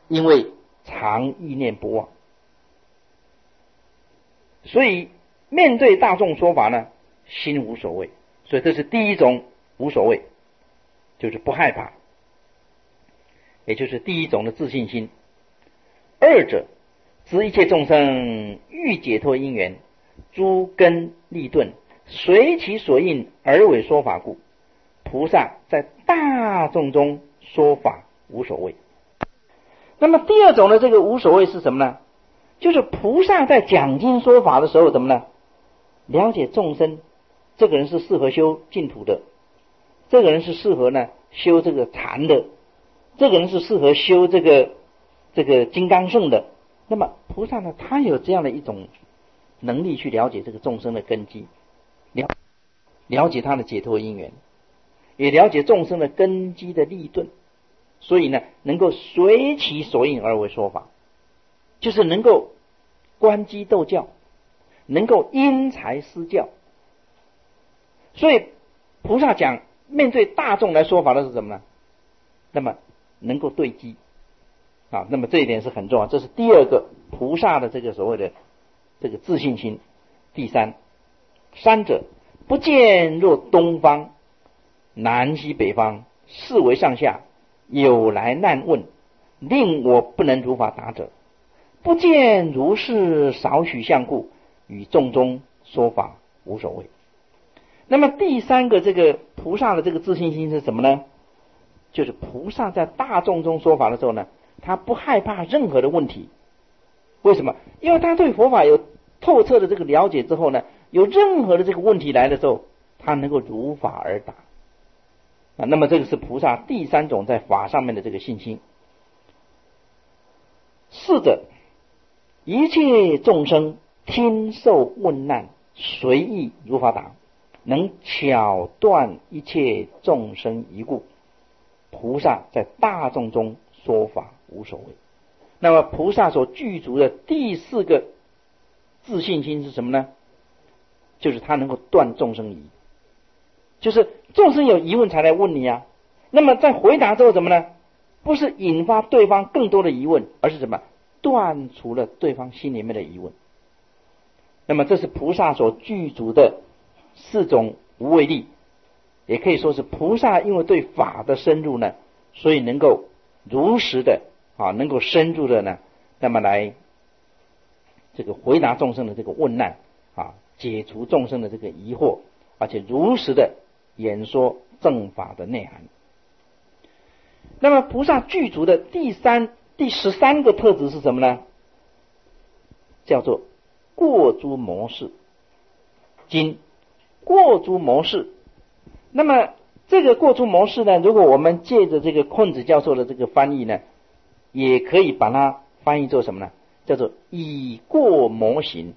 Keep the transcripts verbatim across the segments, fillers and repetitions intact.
因为常意念不忘。所以面对大众说法呢，心无所谓。所以这是第一种无所谓，就是不害怕，也就是第一种的自信心。二者知一切众生欲解脱因缘，诸根利钝，随其所应而为说法故，菩萨在大众中说法无所谓。那么第二种的这个无所谓是什么呢？就是菩萨在讲经说法的时候怎么呢？了解众生，这个人是适合修净土的，这个人是适合呢修这个禅的，这个人是适合修这个这个金刚乘的。那么菩萨呢，他有这样的一种能力去了解这个众生的根基，了了解他的解脱因缘，也了解众生的根基的利钝，所以呢，能够随其所应而为说法，就是能够观机斗教，能够因材施教。所以菩萨讲面对大众来说法的是什么呢？那么能够对机啊，那么这一点是很重要，这是第二个菩萨的这个所谓的这个自信心。第三，三者不见若东方南西北方四维上下有来难问，令我不能如法答者，不见如是少许相故，与众中说法无所谓。那么第三个这个菩萨的这个自信心是什么呢？就是菩萨在大众中说法的时候呢，他不害怕任何的问题。为什么？因为他对佛法有透彻的这个了解之后呢，有任何的这个问题来的时候，他能够如法而答啊。那么这个是菩萨第三种在法上面的这个信心。四者一切众生听受问难，随意如法答，能巧断一切众生疑故，菩萨在大众中说法无所谓。那么菩萨所具足的第四个自信心是什么呢？就是他能够断众生疑，就是众生有疑问才来问你啊。那么在回答之后怎么呢？不是引发对方更多的疑问，而是什么？断除了对方心里面的疑问。那么这是菩萨所具足的四种无畏力，也可以说是菩萨因为对法的深入呢，所以能够如实的啊，能够深入的呢，那么来这个回答众生的这个问难啊，解除众生的这个疑惑，而且如实的演说正法的内涵。那么菩萨具足的第三第十三个特质是什么呢？叫做过诸模式经过诸模式。那么这个过诸模式呢，如果我们借着这个困子教授的这个翻译呢，也可以把它翻译作什么呢？叫做以过模行。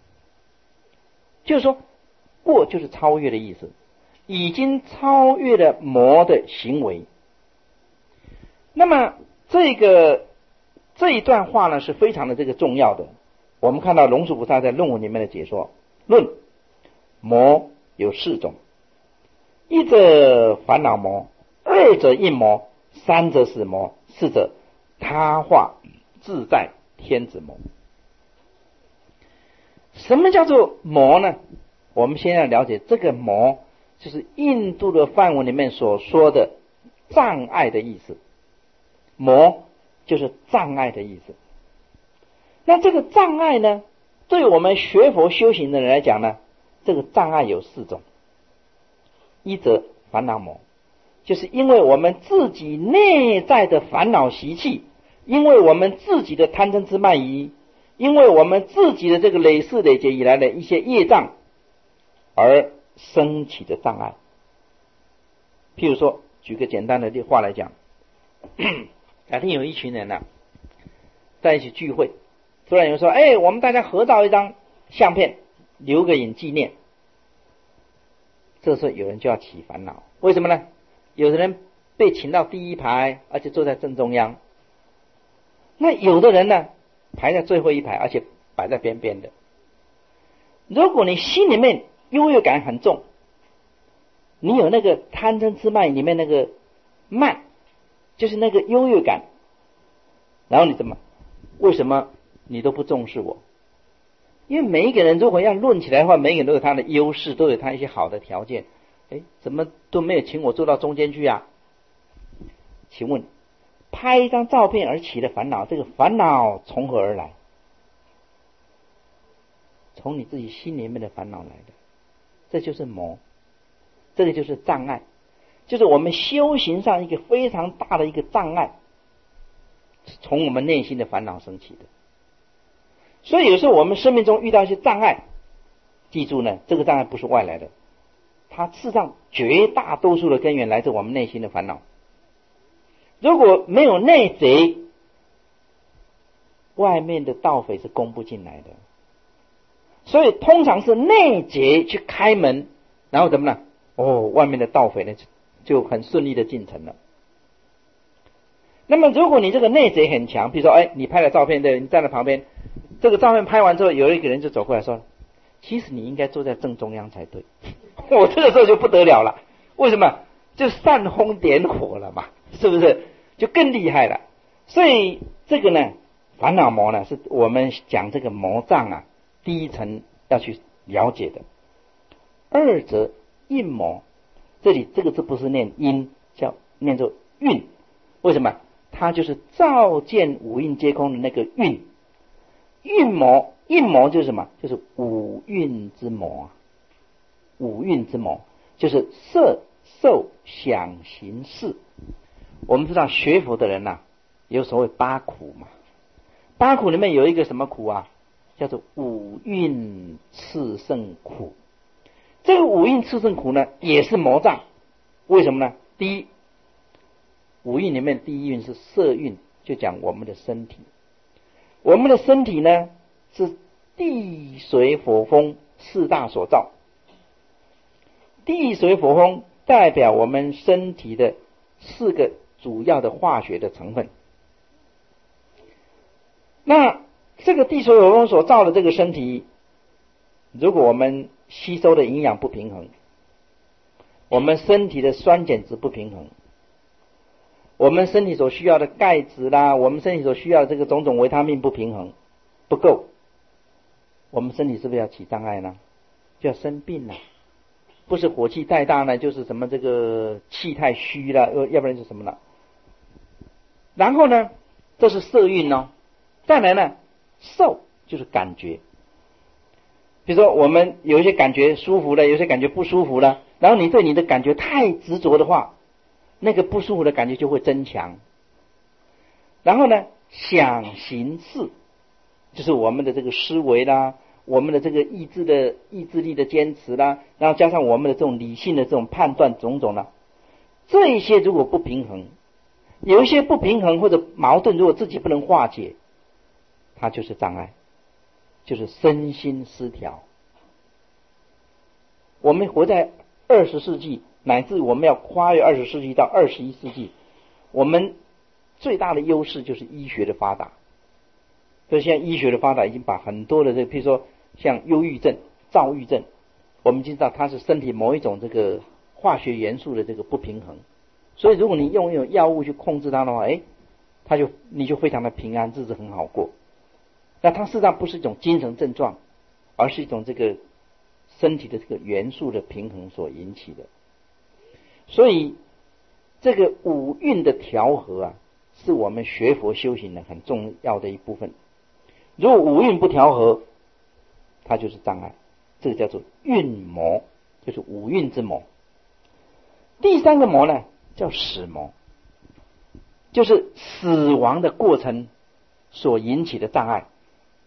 就是说过就是超越的意思，已经超越了魔的行为。那么这个这一段话呢是非常的这个重要的。我们看到龙树菩萨在论文里面的解说，论魔有四种，一者烦恼魔，二者应魔，三者死魔，四者他化自在天子魔。什么叫做魔呢？我们先要了解这个魔，就是印度的梵文里面所说的障碍的意思。魔就是障碍的意思。那这个障碍呢，对我们学佛修行的人来讲呢，这个障碍有四种。一则烦恼魔，就是因为我们自己内在的烦恼习气，因为我们自己的贪嗔痴慢疑，因为我们自己的这个累世累劫以来的一些业障而升起的障碍。譬如说，举个简单的话来讲，假定有一群人呢、啊，在一起聚会，突然有人说：“哎，我们大家合照一张相片，留个影纪念。”这时候有人就要起烦恼，为什么呢？有的人被请到第一排，而且坐在正中央；那有的人呢，排在最后一排，而且摆在边边的。如果你心里面优越感很重，你有那个贪嗔痴慢里面那个慢，就是那个优越感， 然后你怎么？为什么你都不重视我？因为每一个人如果要论起来的话，每一个人都有他的优势，都有他一些好的条件。哎，怎么都没有请我坐到中间去啊？请问，拍一张照片而起的烦恼，这个烦恼从何而来？从你自己心里面的烦恼来的，这就是魔，这个就是障碍，就是我们修行上一个非常大的一个障碍，从我们内心的烦恼升起的。所以有时候我们生命中遇到一些障碍，记住呢，这个障碍不是外来的，它事实上绝大多数的根源来自我们内心的烦恼。如果没有内贼，外面的盗匪是攻不进来的。所以通常是内贼去开门，然后怎么呢？哦，外面的盗匪呢就很顺利的进城了。那么如果你这个内贼很强，比如说，哎，你拍了照片，对，你站在旁边，这个照片拍完之后，有一个人就走过来说，其实你应该坐在正中央才对。我这个时候就不得了了，为什么？就煽风点火了嘛，是不是？就更厉害了。所以这个呢，烦恼魔呢，是我们讲这个魔障啊，第一层要去了解的。二则印魔，这里这个字不是念阴，叫念作蕴。为什么？它就是照见五蕴皆空的那个蕴。蕴魔，印魔就是什么？就是五蕴之魔。五蕴之魔就是色受想行识。我们知道学佛的人呐、啊，有所谓八苦嘛。八苦里面有一个什么苦啊？叫做五蕴炽盛苦。这个五蕴炽盛苦呢，也是魔障。为什么呢？第一，五蕴里面第一蕴是色蕴，就讲我们的身体。我们的身体呢，是地水火风四大所造。地水火风代表我们身体的四个主要的化学的成分。那这个地水火风所造的这个身体，如果我们吸收的营养不平衡，我们身体的酸碱值不平衡，我们身体所需要的钙质啦，我们身体所需要的这个种种维他命不平衡不够，我们身体是不是要起障碍呢？就要生病了。不是火气太大呢，就是什么这个气太虚了，要不然是什么了。然后呢，这是色蕴哦。再来呢，受就是感觉。比如说我们有一些感觉舒服了，有些感觉不舒服了，然后你对你的感觉太执着的话，那个不舒服的感觉就会增强。然后呢，想行识就是我们的这个思维啦，我们的这个意志的意志力的坚持啦，然后加上我们的这种理性的这种判断种种啦，这一些如果不平衡，有一些不平衡或者矛盾，如果自己不能化解，它就是障碍，就是身心失调。我们活在二十世纪，乃至我们要跨越二十世纪到二十一世纪，我们最大的优势就是医学的发达。所以现在医学的发达已经把很多的这个，譬如说像忧郁症、躁郁症，我们知道它是身体某一种这个化学元素的这个不平衡。所以如果你用一种药物去控制它的话，哎，它就你就非常的平安，日子很好过。那它事实上不是一种精神症状，而是一种这个身体的这个元素的平衡所引起的。所以这个五蕴的调和啊，是我们学佛修行的很重要的一部分。如果五蕴不调和，它就是障碍，这个叫做蕴魔，就是五蕴之魔。第三个魔呢，叫死魔，就是死亡的过程所引起的障碍。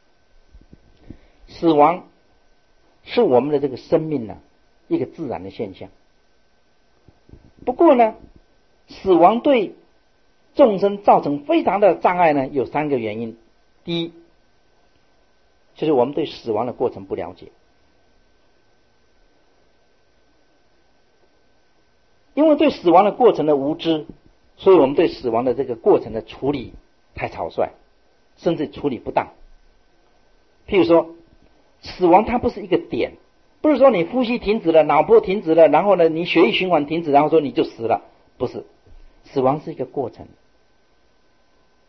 死亡是我们的这个生命呢、啊、一个自然的现象。不过呢，死亡对众生造成非常的障碍呢，有三个原因。第一，就是我们对死亡的过程不了解，因为对死亡的过程的无知，所以我们对死亡的这个过程的处理太草率，甚至处理不当。譬如说，死亡它不是一个点，不是说你呼吸停止了，脑波停止了，然后呢你血液循环停止，然后说你就死了，不是。死亡是一个过程，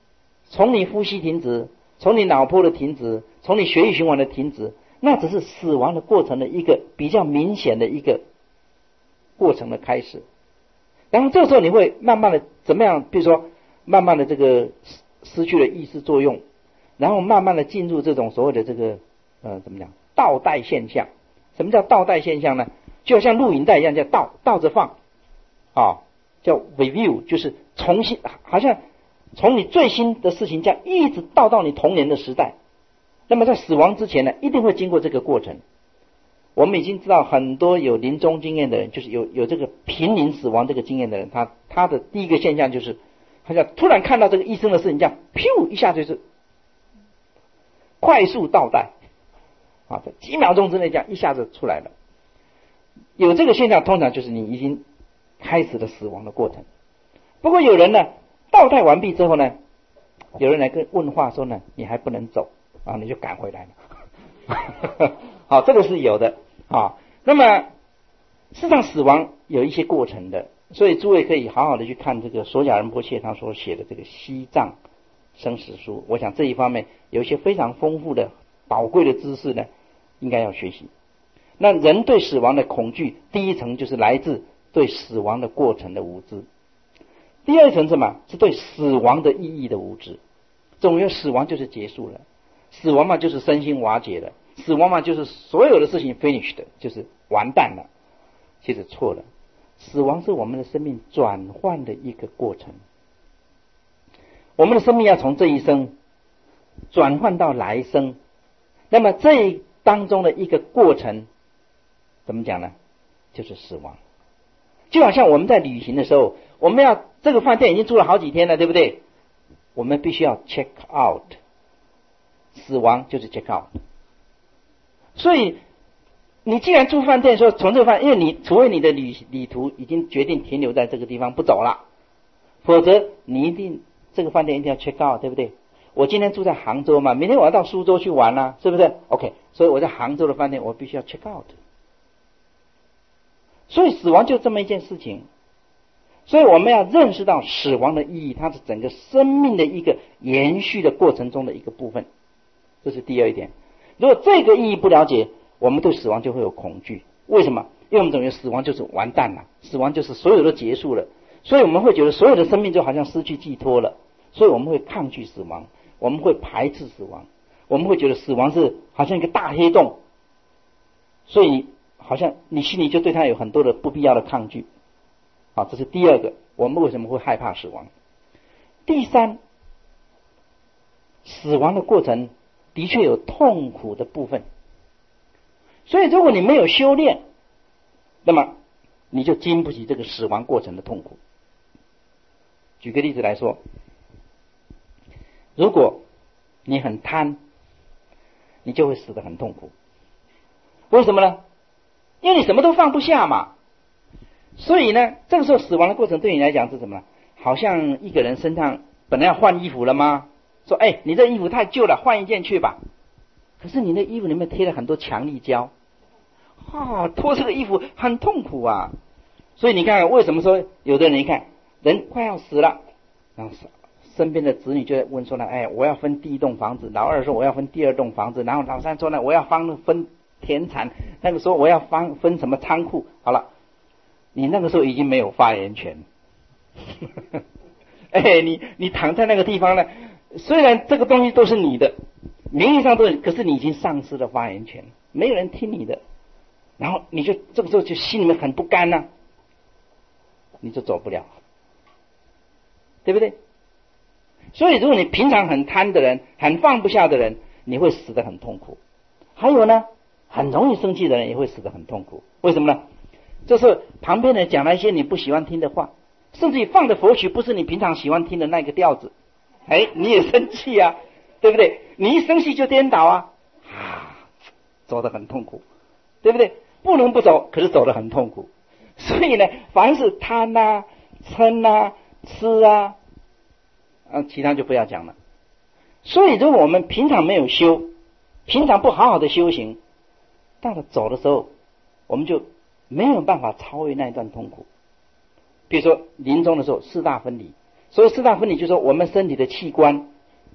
从你呼吸停止，从你脑波的停止，从你血液循环的停止，那只是死亡的过程的一个比较明显的一个过程的开始。然后这时候你会慢慢的怎么样？比如说慢慢的这个失去了意识作用，然后慢慢的进入这种所谓的这个呃怎么讲倒带现象。什么叫倒带现象呢？就好像录影带一样，叫倒倒着放啊，叫 review， 就是重新，好像从你最新的事情这样一直倒到你童年的时代。那么在死亡之前呢，一定会经过这个过程。我们已经知道很多有临终经验的人，就是有有这个濒临死亡这个经验的人，他他的第一个现象就是，好像突然看到这个医生的事情，这样噗一下就是快速倒带啊，在几秒钟之内这样一下子出来了。有这个现象，通常就是你已经开始了死亡的过程。不过有人呢，倒带完毕之后呢，有人来跟问话说呢，你还不能走啊，你就赶回来了。好，这个是有的啊。那么事实上死亡有一些过程的，所以诸位可以好好的去看这个索甲仁波切他所写的这个西藏生死书。我想这一方面有一些非常丰富的宝贵的知识呢，应该要学习。那人对死亡的恐惧，第一层就是来自对死亡的过程的无知，第二层是什么？是对死亡的意义的无知。总有死亡就是结束了，死亡嘛就是身心瓦解了，死亡嘛就是所有的事情 finished， 就是完蛋了。其实错了，死亡是我们的生命转换的一个过程。我们的生命要从这一生转换到来生，那么这当中的一个过程怎么讲呢？就是死亡。就好像我们在旅行的时候，我们要这个饭店已经住了好几天了，对不对？我们必须要 check out， 死亡就是 check out。 所以你既然住饭店，说从这个饭，因为你除非你的旅旅途已经决定停留在这个地方不走了，否则你一定这个饭店一定要 check out， 对不对？我今天住在杭州嘛，明天我要到苏州去玩啦、啊，是不是 ？OK， 所以我在杭州的饭店我必须要 check out。所以死亡就这么一件事情，所以我们要认识到死亡的意义，它是整个生命的一个延续的过程中的一个部分，这是第二一点。如果这个意义不了解，我们对死亡就会有恐惧。为什么？因为我们总觉得死亡就是完蛋了，死亡就是所有都结束了，所以我们会觉得所有的生命就好像失去寄托了，所以我们会抗拒死亡，我们会排斥死亡，我们会觉得死亡是好像一个大黑洞，所以好像你心里就对它有很多的不必要的抗拒。好，这是第二个，我们为什么会害怕死亡。第三，死亡的过程的确有痛苦的部分，所以如果你没有修炼，那么你就经不起这个死亡过程的痛苦。举个例子来说，如果你很贪，你就会死得很痛苦。为什么呢？因为你什么都放不下嘛。所以呢，这个时候死亡的过程对你来讲是什么呢？好像一个人身上本来要换衣服了吗？说，哎，你这衣服太旧了，换一件去吧。可是你那衣服里面贴了很多强力胶，啊，脱这个衣服很痛苦啊。所以你看，为什么说有的人一看人快要死了，然后身边的子女就在问说呢，哎，我要分第一栋房子，老二说我要分第二栋房子，然后老三说呢，我要分分田产，那个时候我要分分什么仓库。好了，你那个时候已经没有发言权。哎，你你躺在那个地方呢，虽然这个东西都是你的，名义上都是，可是你已经丧失了发言权，没有人听你的，然后你就这个时候就心里面很不甘呐、啊，你就走不了，对不对？所以如果你平常很贪的人，很放不下的人，你会死得很痛苦。还有呢，很容易生气的人也会死得很痛苦。为什么呢？就是旁边人讲了一些你不喜欢听的话，甚至于放的佛曲不是你平常喜欢听的那个调子，哎，你也生气啊，对不对？你一生气就颠倒啊，啊，走得很痛苦，对不对？不能不走，可是走得很痛苦。所以呢，凡是贪啊、嗔啊、痴啊，啊，其他就不要讲了。所以如果我们平常没有修，平常不好好的修行，到了走的时候，我们就没有办法超越那一段痛苦。比如说临终的时候四大分离，所以四大分离就是说我们身体的器官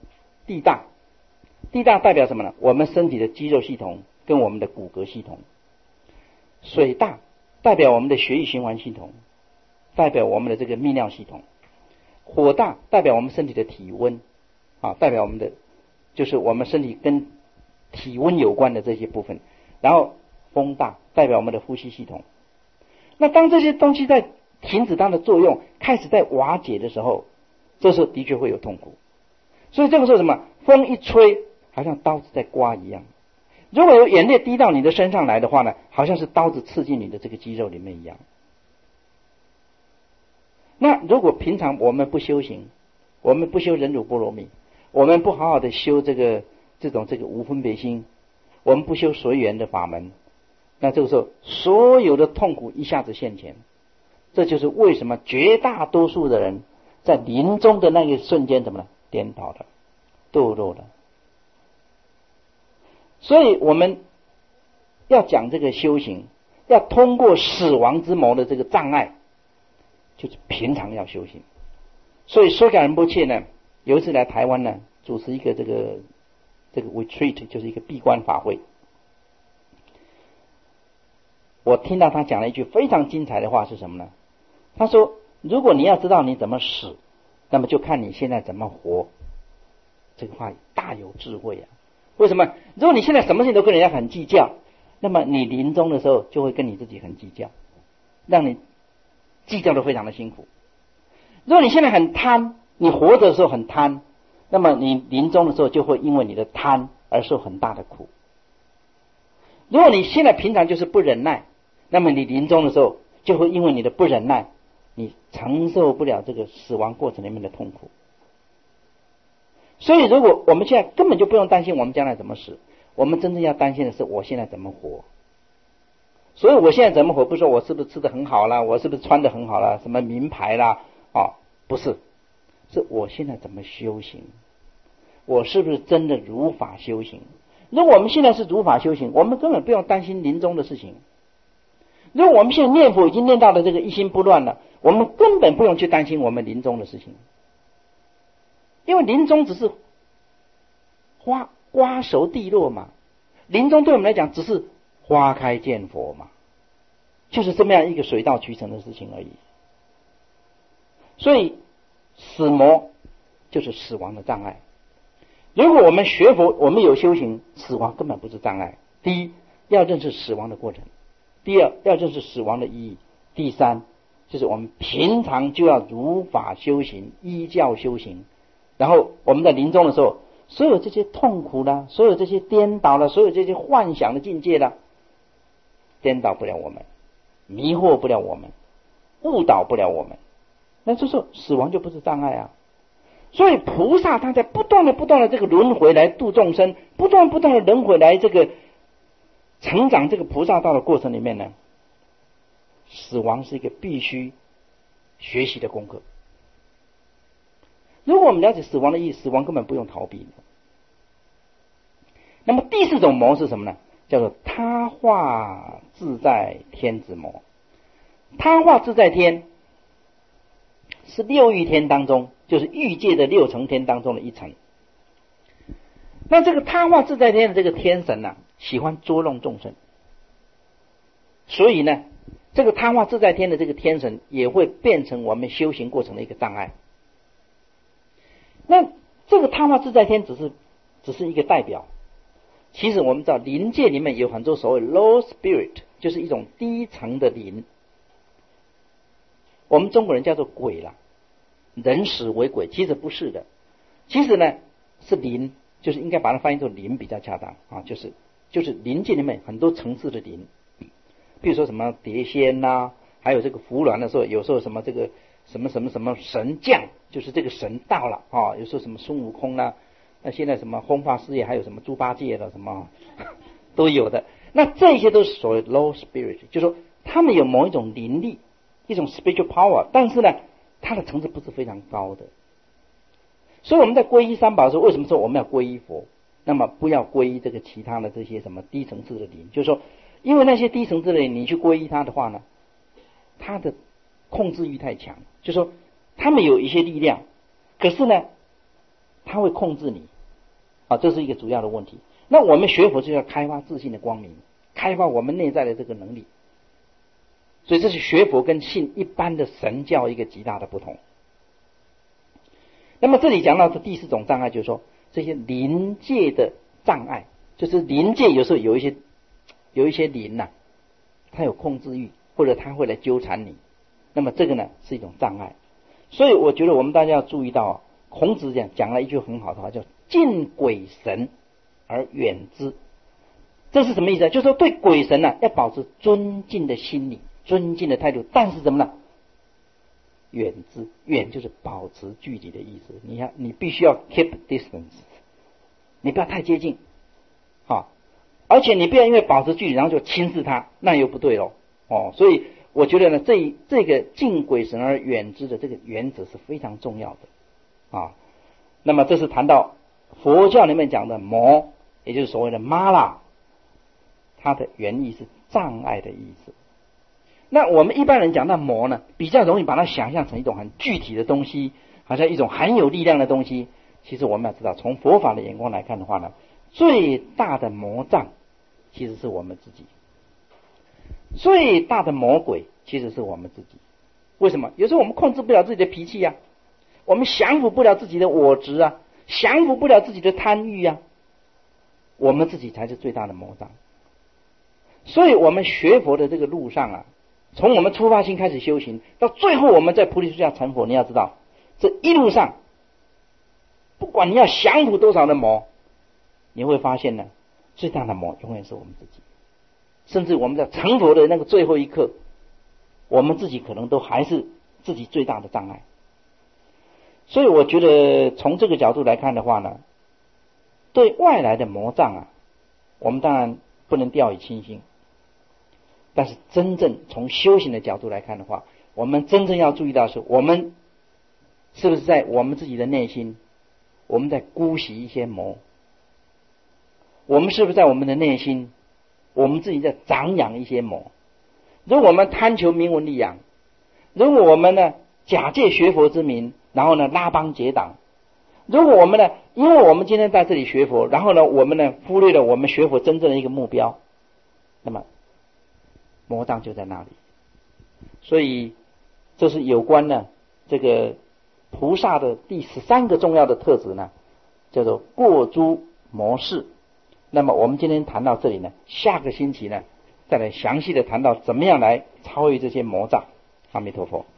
地大，地大代表什么呢？我们身体的肌肉系统跟我们的骨骼系统。水大代表我们的血液循环系统，代表我们的这个泌尿系统。火大代表我们身体的体温啊，代表我们的就是我们身体跟体温有关的这些部分。然后风大代表我们的呼吸系统。那当这些东西在停止它的作用，开始在瓦解的时候，这时候的确会有痛苦。所以这个时候什么？风一吹，好像刀子在刮一样。如果有眼泪滴到你的身上来的话呢，好像是刀子刺进你的这个肌肉里面一样。那如果平常我们不修行，我们不修忍辱波罗蜜，我们不好好的修这个这种这个无分别心，我们不修随缘的法门，那这个时候所有的痛苦一下子现前。这就是为什么绝大多数的人在临终的那一瞬间怎么了？颠倒了，堕落了。所以我们要讲这个修行，要通过死亡之谋的这个障碍，就是平常要修行。所以缩感仁波切呢，有一次来台湾呢，主持一个这个这个 retreat， 就是一个闭关法会。我听到他讲了一句非常精彩的话是什么呢？他说，如果你要知道你怎么死，那么就看你现在怎么活。这个话大有智慧啊！为什么？如果你现在什么事情都跟人家很计较，那么你临终的时候就会跟你自己很计较，让你计较的非常的辛苦。如果你现在很贪，你活着的时候很贪，那么你临终的时候就会因为你的贪而受很大的苦。如果你现在平常就是不忍耐，那么你临终的时候就会因为你的不忍耐，你承受不了这个死亡过程里面的痛苦。所以如果我们现在根本就不用担心我们将来怎么死，我们真正要担心的是我现在怎么活。所以我现在怎么活，不是说我是不是吃得很好啦，我是不是穿得很好啦，什么名牌啦，哦，不是，是我现在怎么修行，我是不是真的如法修行。如果我们现在是如法修行，我们根本不用担心临终的事情。如果我们现在念佛已经念到了这个一心不乱了，我们根本不用去担心我们临终的事情。因为临终只是花瓜熟蒂落嘛，临终对我们来讲只是花开见佛嘛，就是这么样一个水到渠成的事情而已。所以死魔就是死亡的障碍。如果我们学佛，我们有修行，死亡根本不是障碍。第一，要认识死亡的过程；第二，要认识死亡的意义；第三，就是我们平常就要如法修行，依教修行。然后我们在临终的时候，所有这些痛苦啦，所有这些颠倒了，所有这些幻想的境界啦，颠倒不了我们，迷惑不了我们，误导不了我们，那这时候死亡就不是障碍啊。所以菩萨他在不断的不断的这个轮回来度众生，不断不断的轮回来这个成长这个菩萨道的过程里面呢，死亡是一个必须学习的功课。如果我们了解死亡的意义，死亡根本不用逃避。那么第四种魔是什么呢？叫做他化自在天之魔。他化自在天是六欲天当中，就是欲界的六层天当中的一层。那这个他化自在天的这个天神呢、啊，喜欢捉弄众生，所以呢，这个他化自在天的这个天神也会变成我们修行过程的一个障碍。那这个他化自在天只是只是一个代表，其实我们知道灵界里面有很多所谓 low spirit， 就是一种低层的灵，我们中国人叫做鬼啦，人死为鬼，其实不是的，其实呢是灵，就是应该把它翻译作灵比较恰当啊，就是就是灵界里面很多层次的灵，比如说什么碟仙呐、啊，还有这个服鸾的时候，有时候什么这个什么什么什么神将，就是这个神到了啊，有时候什么孙悟空啦、啊，那现在什么弘法事业还有什么猪八戒的什么都有的，那这些都是所谓 low spirit， 就是说他们有某一种灵力，一种 spiritual power， 但是呢它的层次不是非常高的。所以我们在皈依三宝的时候，为什么说我们要皈依佛？那么不要皈依这个其他的这些什么低层次的灵，就是说因为那些低层次的灵你去皈依它的话呢，它的控制欲太强，就是说他们有一些力量，可是呢他会控制你， 啊，这是一个主要的问题。那我们学佛就要开发自信的光明，开发我们内在的这个能力。所以这是学佛跟信一般的神教一个极大的不同。那么这里讲到的第四种障碍，就是说这些临界的障碍，就是临界有时候有一些有一些灵呐、啊，他有控制欲，或者他会来纠缠你，那么这个呢是一种障碍。所以我觉得我们大家要注意到、啊，孔子讲讲了一句很好的话，叫敬鬼神而远之。这是什么意思呢？就是说对鬼神呢、啊、要保持尊敬的心理，尊敬的态度，但是什么呢？远之，远就是保持距离的意思。你要你必须要 keep distance， 你不要太接近，好，而且你不要因为保持距离然后就轻视他，那又不对咯。哦，所以我觉得呢，这这个敬鬼神而远之的这个原则是非常重要的啊。那么这是谈到佛教里面讲的魔，也就是所谓的玛拉，它的原意是障碍的意思。那我们一般人讲到魔呢，比较容易把它想象成一种很具体的东西，好像一种很有力量的东西。其实我们要知道，从佛法的眼光来看的话呢，最大的魔障其实是我们自己，最大的魔鬼其实是我们自己。为什么？有时候我们控制不了自己的脾气啊，我们降服不了自己的我执啊，降服不了自己的贪欲啊，我们自己才是最大的魔障。所以我们学佛的这个路上啊，从我们出发心开始修行，到最后我们在菩提树下成佛，你要知道，这一路上，不管你要降服多少的魔，你会发现呢，最大的魔永远是我们自己。甚至我们在成佛的那个最后一刻，我们自己可能都还是自己最大的障碍。所以我觉得从这个角度来看的话呢，对外来的魔障啊，我们当然不能掉以轻心。但是真正从修行的角度来看的话，我们真正要注意到的是，我们是不是在我们自己的内心，我们在姑息一些魔？我们是不是在我们的内心，我们自己在长养一些魔？如果我们贪求名闻利养，如果我们呢假借学佛之名，然后呢拉帮结党，如果我们呢，因为我们今天在这里学佛，然后呢我们呢忽略了我们学佛真正的一个目标，那么魔障就在那里。所以这是有关呢这个菩萨的第十三个重要的特质呢，叫做过诸魔事。那么我们今天谈到这里呢，下个星期呢再来详细的谈到怎么样来超越这些魔障。阿弥陀佛。